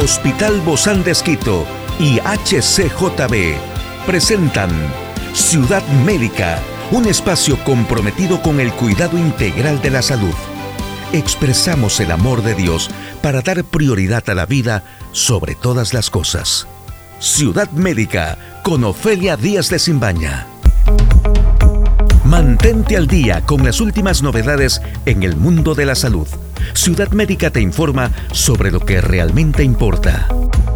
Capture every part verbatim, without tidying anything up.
Hospital Bozán de Esquito y H C J B presentan Ciudad Médica, un espacio comprometido con el cuidado integral de la salud. Expresamos el amor de Dios para dar prioridad a la vida sobre todas las cosas. Ciudad Médica con Ofelia Díaz de Simbaña. Mantente al día con las últimas novedades en el mundo de la salud. Ciudad Médica te informa sobre lo que realmente importa.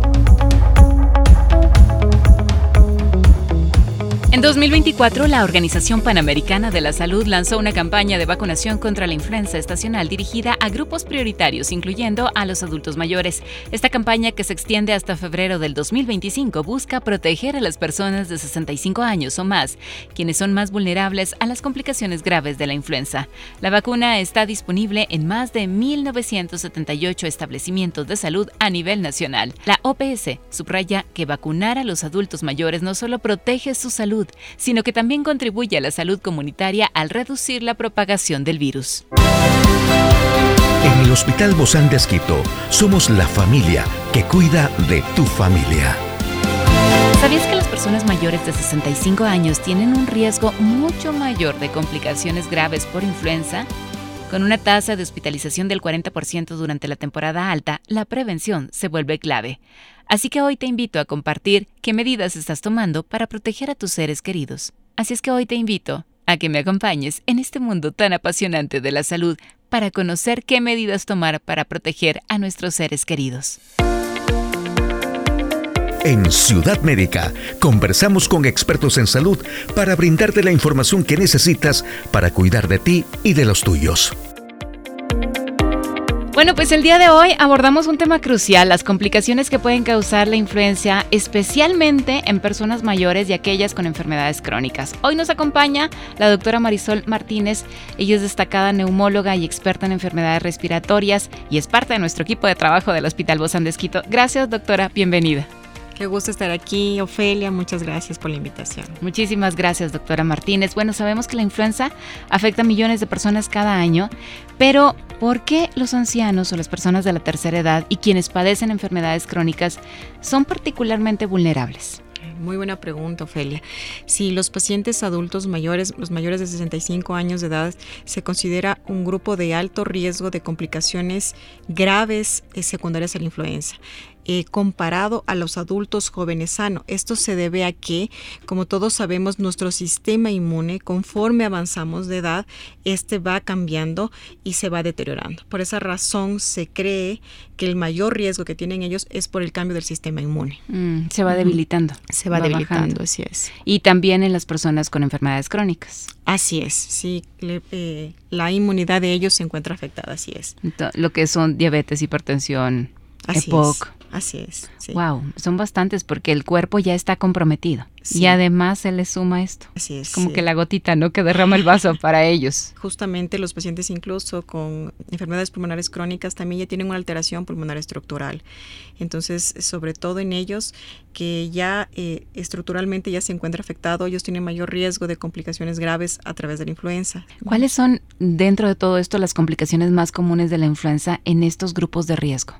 En dos mil veinticuatro, la Organización Panamericana de la Salud lanzó una campaña de vacunación contra la influenza estacional dirigida a grupos prioritarios, incluyendo a los adultos mayores. Esta campaña, que se extiende hasta febrero del dos mil veinticinco, busca proteger a las personas de sesenta y cinco años o más, quienes son más vulnerables a las complicaciones graves de la influenza. La vacuna está disponible en más de mil novecientos setenta y ocho establecimientos de salud a nivel nacional. La O P S subraya que vacunar a los adultos mayores no solo protege su salud, sino que también contribuye a la salud comunitaria al reducir la propagación del virus. En el Hospital Bozán de Esquito somos la familia que cuida de tu familia. ¿Sabías que las personas mayores de sesenta y cinco años tienen un riesgo mucho mayor de complicaciones graves por influenza? Con una tasa de hospitalización del cuarenta por ciento durante la temporada alta, la prevención se vuelve clave. Así que hoy te invito a compartir qué medidas estás tomando para proteger a tus seres queridos. Así es que hoy te invito a que me acompañes en este mundo tan apasionante de la salud para conocer qué medidas tomar para proteger a nuestros seres queridos. En Ciudad Médica conversamos con expertos en salud para brindarte la información que necesitas para cuidar de ti y de los tuyos. Bueno, pues el día de hoy abordamos un tema crucial, las complicaciones que pueden causar la influenza, especialmente en personas mayores y aquellas con enfermedades crónicas. Hoy nos acompaña la doctora Marisol Martínez. Ella es destacada neumóloga y experta en enfermedades respiratorias y es parte de nuestro equipo de trabajo del Hospital Bozán de Esquito. Gracias, doctora. Bienvenida. Qué gusto estar aquí, Ofelia. Muchas gracias por la invitación. Muchísimas gracias, doctora Martínez. Bueno, sabemos que la influenza afecta a millones de personas cada año, pero ¿por qué los ancianos o las personas de la tercera edad y quienes padecen enfermedades crónicas son particularmente vulnerables? Muy buena pregunta, Ofelia. Si los pacientes adultos mayores, los mayores de sesenta y cinco años de edad, se considera un grupo de alto riesgo de complicaciones graves eh, secundarias a la influenza. Eh, comparado a los adultos jóvenes sanos. Esto se debe a que, como todos sabemos, nuestro sistema inmune, conforme avanzamos de edad, este va cambiando y se va deteriorando. Por esa razón se cree que el mayor riesgo que tienen ellos es por el cambio del sistema inmune. Mm, se va debilitando. Se va, va debilitando, bajando. Así es. Y también en las personas con enfermedades crónicas. Así es, sí. Le, eh, la inmunidad de ellos se encuentra afectada, así es. Entonces, lo que son diabetes, hipertensión, así E P O C. Es. Así es. Sí. Wow, son bastantes porque el cuerpo ya está comprometido. Sí. Y además se le suma esto. Así es. Como sí. que la gotita, ¿no? Que derrama el vaso para ellos. Justamente los pacientes incluso con enfermedades pulmonares crónicas también ya tienen una alteración pulmonar estructural. Entonces, sobre todo en ellos que ya eh, estructuralmente ya se encuentra afectado, ellos tienen mayor riesgo de complicaciones graves a través de la influenza. ¿Cuáles son, dentro de todo esto, las complicaciones más comunes de la influenza en estos grupos de riesgo?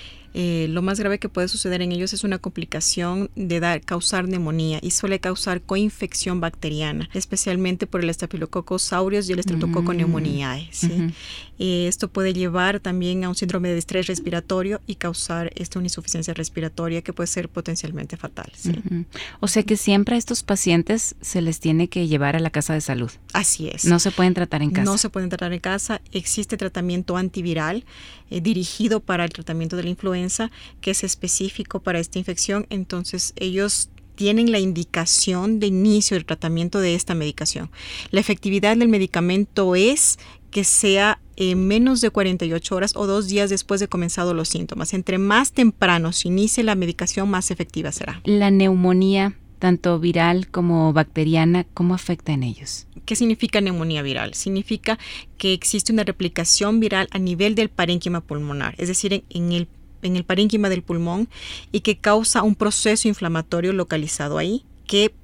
Eh, lo más grave que puede suceder en ellos es una complicación de dar, causar neumonía y suele causar coinfección bacteriana, especialmente por el Staphylococcus aureus y el Streptococcus pneumoniae. ¿Sí? Uh-huh. Eh, esto puede llevar también a un síndrome de estrés respiratorio y causar esta, una insuficiencia respiratoria que puede ser potencialmente fatal. ¿Sí? Uh-huh. O sea que siempre a estos pacientes se les tiene que llevar a la casa de salud. Así es. No se pueden tratar en casa. No se pueden tratar en casa. Existe tratamiento antiviral eh, dirigido para el tratamiento de la influenza, que es específico para esta infección. Entonces ellos tienen la indicación de inicio del tratamiento de esta medicación. La efectividad del medicamento es que sea en menos de cuarenta y ocho horas o dos días después de comenzado los síntomas. Entre más temprano se inicie la medicación, más efectiva será. La neumonía, tanto viral como bacteriana, ¿cómo afecta en ellos? ¿Qué significa neumonía viral? Significa que existe una replicación viral a nivel del parénquima pulmonar, es decir, en, en el en el parénquima del pulmón y que causa un proceso inflamatorio localizado ahí que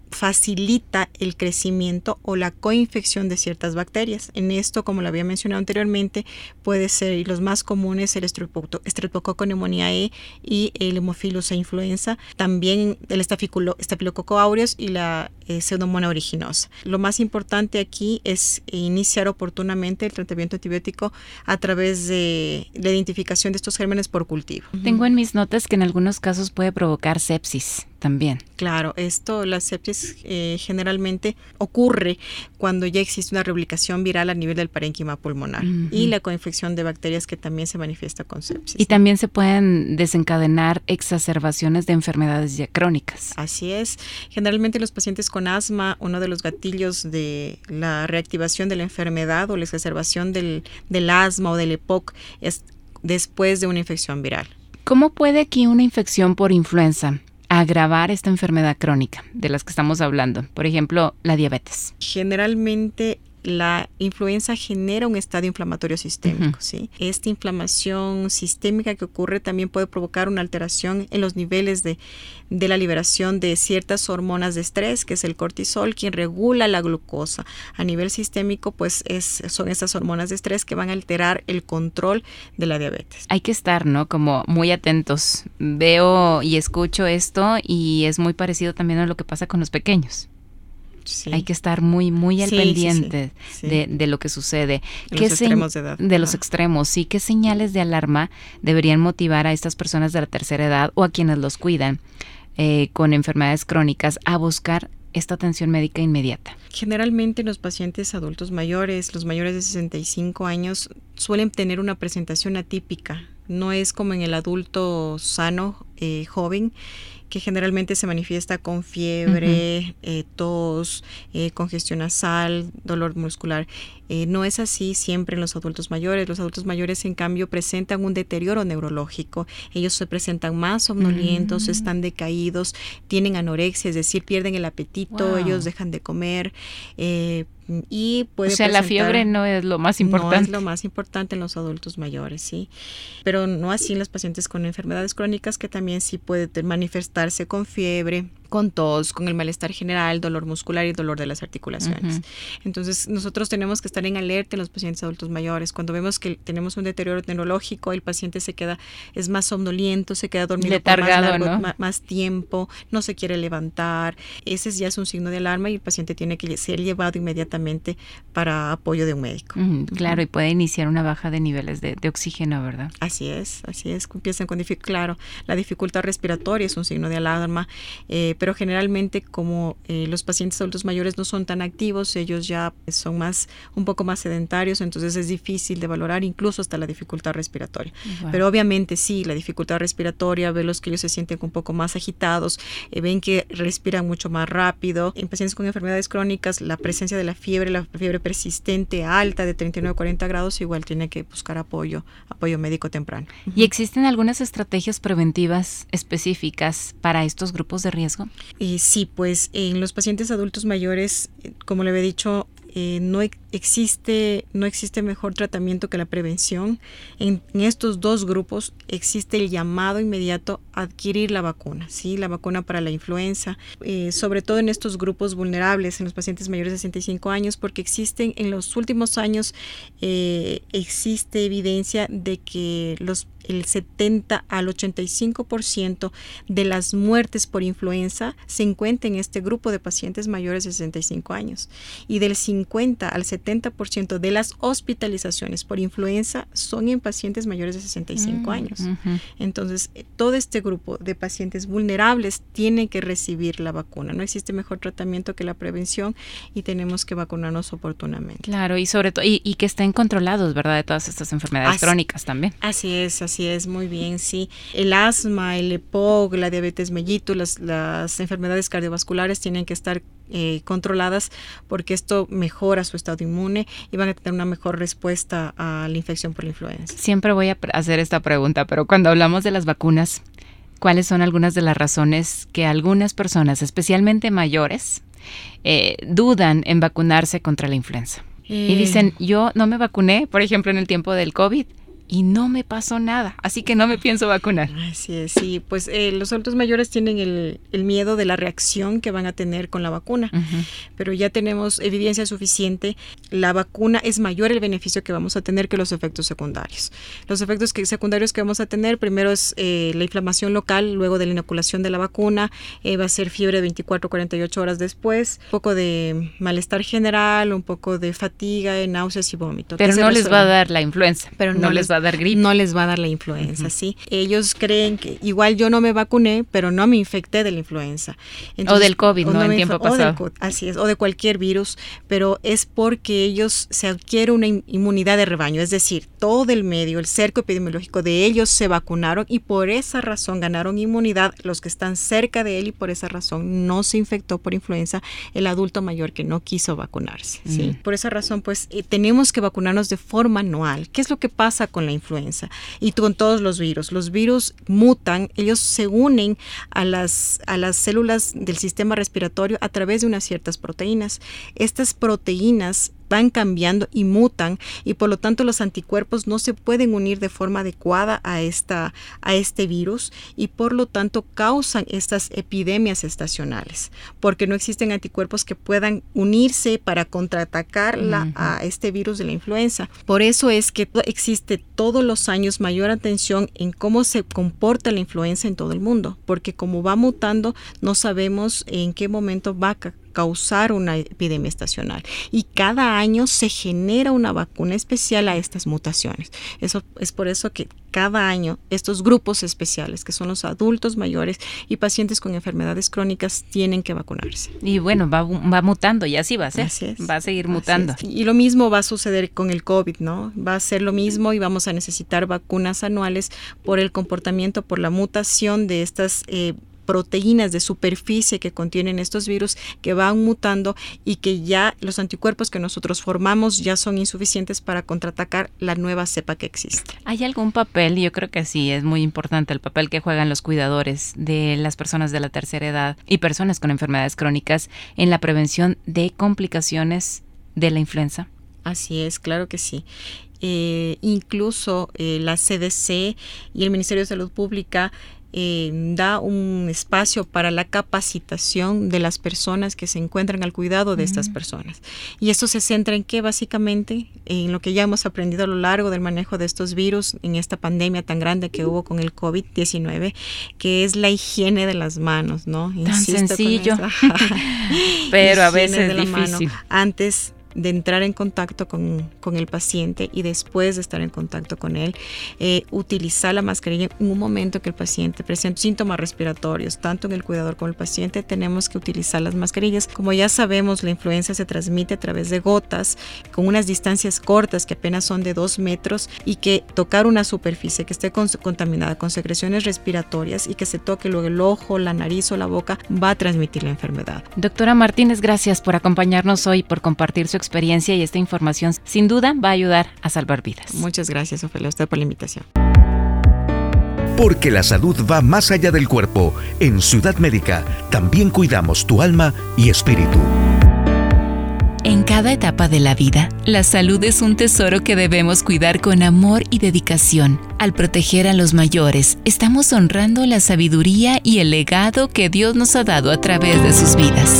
facilita el crecimiento o la coinfección de ciertas bacterias. En esto, como lo había mencionado anteriormente, puede ser, y los más comunes, el Streptococcus pneumoniae y el Haemophilus influenza, también el Staphylococcus aureus y la eh, Pseudomonas aeruginosa. Lo más importante aquí es iniciar oportunamente el tratamiento antibiótico a través de la identificación de estos gérmenes por cultivo. Tengo en mis notas que en algunos casos puede provocar sepsis también. Claro, esto, la sepsis eh, generalmente ocurre cuando ya existe una replicación viral a nivel del parénquima pulmonar uh-huh. y la coinfección de bacterias que también se manifiesta con sepsis. Y también se pueden desencadenar exacerbaciones de enfermedades ya crónicas. Así es. Generalmente los pacientes con asma, uno de los gatillos de la reactivación de la enfermedad o la exacerbación del, del asma o del E P O C es después de una infección viral. ¿Cómo puede aquí una infección por influenza agravar esta enfermedad crónica de las que estamos hablando? Por ejemplo, la diabetes. Generalmente la influenza genera un estado inflamatorio sistémico, uh-huh. ¿sí? Esta inflamación sistémica que ocurre también puede provocar una alteración en los niveles de, de la liberación de ciertas hormonas de estrés, que es el cortisol, quien regula la glucosa. A nivel sistémico, pues es, son estas hormonas de estrés que van a alterar el control de la diabetes. Hay que estar, ¿no? Como muy atentos. Veo y escucho esto y es muy parecido también a lo que pasa con los pequeños. Sí. Hay que estar muy, muy al sí, pendiente sí, sí, sí. De, de lo que sucede. De los extremos de edad. De los ah. extremos, sí. ¿Qué señales de alarma deberían motivar a estas personas de la tercera edad o a quienes los cuidan eh, con enfermedades crónicas a buscar esta atención médica inmediata? Generalmente los pacientes adultos mayores, los mayores de sesenta y cinco años, suelen tener una presentación atípica. No es como en el adulto sano, eh, joven, que generalmente se manifiesta con fiebre, uh-huh. eh, tos, eh, congestión nasal, dolor muscular. Eh, no es así siempre en los adultos mayores. Los adultos mayores, en cambio, presentan un deterioro neurológico. Ellos se presentan más somnolientos, uh-huh. están decaídos, tienen anorexia, es decir, pierden el apetito, wow. ellos dejan de comer. Eh, y puede o sea, la fiebre no es lo más importante. No es lo más importante en los adultos mayores, sí. Pero no así en los pacientes con enfermedades crónicas, que también sí puede manifestarse con fiebre, con tos, con el malestar general, dolor muscular y dolor de las articulaciones. Uh-huh. Entonces, nosotros tenemos que estar en alerta en los pacientes adultos mayores. Cuando vemos que tenemos un deterioro neurológico, el paciente se queda, es más somnoliento, se queda dormido letargado, por más, largo, ¿no? más, más tiempo, no se quiere levantar. Ese ya es un signo de alarma y el paciente tiene que ser llevado inmediatamente para apoyo de un médico. Uh-huh. Claro, uh-huh. y puede iniciar una baja de niveles de, de oxígeno, ¿verdad? Así es, así es. Empiezan con dificultad, claro, la dificultad respiratoria es un signo de alarma, eh, pero generalmente como eh, los pacientes adultos mayores no son tan activos, ellos ya son más, un poco más sedentarios, entonces es difícil de valorar incluso hasta la dificultad respiratoria. Wow. Pero obviamente sí, la dificultad respiratoria, verlos que ellos se sienten un poco más agitados, eh, ven que respiran mucho más rápido. En pacientes con enfermedades crónicas, la presencia de la fiebre, la fiebre persistente alta de treinta y nueve a cuarenta grados, igual tiene que buscar apoyo, apoyo médico temprano. ¿Y existen algunas estrategias preventivas específicas para estos grupos de riesgo? Eh, sí, pues en los pacientes adultos mayores, como le había dicho, eh, no existe, no existe mejor tratamiento que la prevención. En, en estos dos grupos existe el llamado inmediato a adquirir la vacuna, ¿sí? La vacuna para la influenza, eh, sobre todo en estos grupos vulnerables, en los pacientes mayores de sesenta y cinco años, porque existen en los últimos años, eh, existe evidencia de que los el setenta al ochenta y cinco por ciento de las muertes por influenza se encuentran en este grupo de pacientes mayores de sesenta y cinco años, y del cincuenta al setenta por ciento de las hospitalizaciones por influenza son en pacientes mayores de sesenta y cinco mm, años. Uh-huh. Entonces, todo este grupo de pacientes vulnerables tiene que recibir la vacuna. No existe mejor tratamiento que la prevención y tenemos que vacunarnos oportunamente. Claro, y sobre todo, y, y que estén controlados, ¿verdad?, de todas estas enfermedades así, crónicas también. Así es, así Así es, muy bien, sí. El asma, el E P O C, la diabetes mellitus, las, las enfermedades cardiovasculares tienen que estar eh, controladas porque esto mejora su estado inmune y van a tener una mejor respuesta a la infección por la influenza. Siempre voy a hacer esta pregunta, pero cuando hablamos de las vacunas, ¿cuáles son algunas de las razones que algunas personas, especialmente mayores, eh, dudan en vacunarse contra la influenza? Eh. Y dicen, yo no me vacuné, por ejemplo, en el tiempo del COVID, y no me pasó nada, así que no me pienso vacunar. Así es, sí, pues eh, los adultos mayores tienen el, el miedo de la reacción que van a tener con la vacuna, uh-huh. pero ya tenemos evidencia suficiente, la vacuna es mayor el beneficio que vamos a tener que los efectos secundarios. Los efectos que, secundarios que vamos a tener, primero es eh, la inflamación local, luego de la inoculación de la vacuna, eh, va a ser fiebre de veinticuatro a cuarenta y ocho horas después, un poco de malestar general, un poco de fatiga, náuseas y vómito. Pero no les va a dar la influenza, pero no, no les va a dar gripe. No les va a dar la influenza, uh-huh. ¿sí? Ellos creen que igual yo no me vacuné, pero no me infecté de la influenza. Entonces, o del COVID, o ¿no? no en tiempo pasado. Del, así es, o de cualquier virus, pero es porque ellos se adquiere una inmunidad de rebaño, es decir, todo el medio, el cerco epidemiológico de ellos se vacunaron y por esa razón ganaron inmunidad los que están cerca de él y por esa razón no se infectó por influenza el adulto mayor que no quiso vacunarse, ¿sí? Uh-huh. Por esa razón, pues, eh, tenemos que vacunarnos de forma anual. ¿Qué es lo que pasa con la influenza? Y con todos los virus. Los virus mutan, ellos se unen a las, a las células del sistema respiratorio a través de unas ciertas proteínas. Estas proteínas van cambiando y mutan y por lo tanto los anticuerpos no se pueden unir de forma adecuada a, esta, a este virus y por lo tanto causan estas epidemias estacionales porque no existen anticuerpos que puedan unirse para contraatacar la, uh-huh. a este virus de la influenza. Por eso es que existe todos los años mayor atención en cómo se comporta la influenza en todo el mundo porque como va mutando no sabemos en qué momento va a causar una epidemia estacional y cada año se genera una vacuna especial a estas mutaciones. Eso es por eso que cada año estos grupos especiales que son los adultos mayores y pacientes con enfermedades crónicas tienen que vacunarse. Y bueno, va, va mutando y así va a ser. Así es. Va a seguir mutando. Y lo mismo va a suceder con el COVID, ¿no? Va a ser lo mismo y vamos a necesitar vacunas anuales por el comportamiento, por la mutación de estas eh, proteínas de superficie que contienen estos virus que van mutando y que ya los anticuerpos que nosotros formamos ya son insuficientes para contraatacar la nueva cepa que existe. ¿Hay algún papel? Yo creo que sí, es muy importante el papel que juegan los cuidadores de las personas de la tercera edad y personas con enfermedades crónicas en la prevención de complicaciones de la influenza. Así es, claro que sí. Eh, incluso eh, la C D C y el Ministerio de Salud Pública Eh, da un espacio para la capacitación de las personas que se encuentran al cuidado de uh-huh. estas personas. Y esto se centra en qué básicamente, en lo que ya hemos aprendido a lo largo del manejo de estos virus, en esta pandemia tan grande que hubo con el COVID diecinueve, que es la higiene de las manos, ¿no? Tan Insisto sencillo, pero a veces es difícil. Antes de entrar en contacto con, con el paciente y después de estar en contacto con él, eh, utilizar la mascarilla en un momento que el paciente presenta síntomas respiratorios, tanto en el cuidador como el paciente, tenemos que utilizar las mascarillas. Como ya sabemos, la influenza se transmite a través de gotas con unas distancias cortas que apenas son de dos metros y que tocar una superficie que esté con, contaminada con secreciones respiratorias y que se toque luego el ojo, la nariz o la boca va a transmitir la enfermedad. Doctora Martínez, gracias por acompañarnos hoy, por compartir su experiencia y esta información sin duda va a ayudar a salvar vidas. Muchas gracias, Ofelia, a usted por la invitación. Porque la salud va más allá del cuerpo. En Ciudad Médica también cuidamos tu alma y espíritu. En cada etapa de la vida, la salud es un tesoro que debemos cuidar con amor y dedicación. Al proteger a los mayores, estamos honrando la sabiduría y el legado que Dios nos ha dado a través de sus vidas.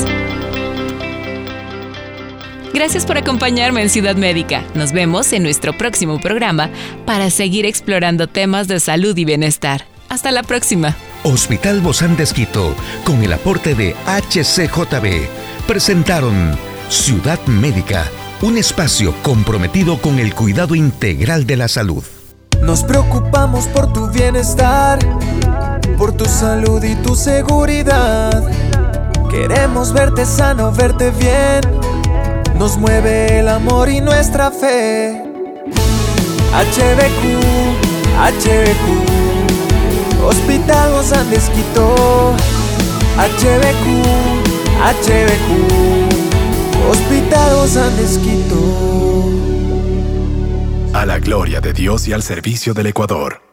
Gracias por acompañarme en Ciudad Médica. Nos vemos en nuestro próximo programa para seguir explorando temas de salud y bienestar. Hasta la próxima. Hospital Bozán de Esquito, con el aporte de H C J B, presentaron Ciudad Médica, un espacio comprometido con el cuidado integral de la salud. Nos preocupamos por tu bienestar, por tu salud y tu seguridad. Queremos verte sano, verte bien. Nos mueve el amor y nuestra fe. H B Q, H B Q, Hospital Bozán de Esquito. H B Q, H B Q, Hospital Bozán de Esquito. A la gloria de Dios y al servicio del Ecuador.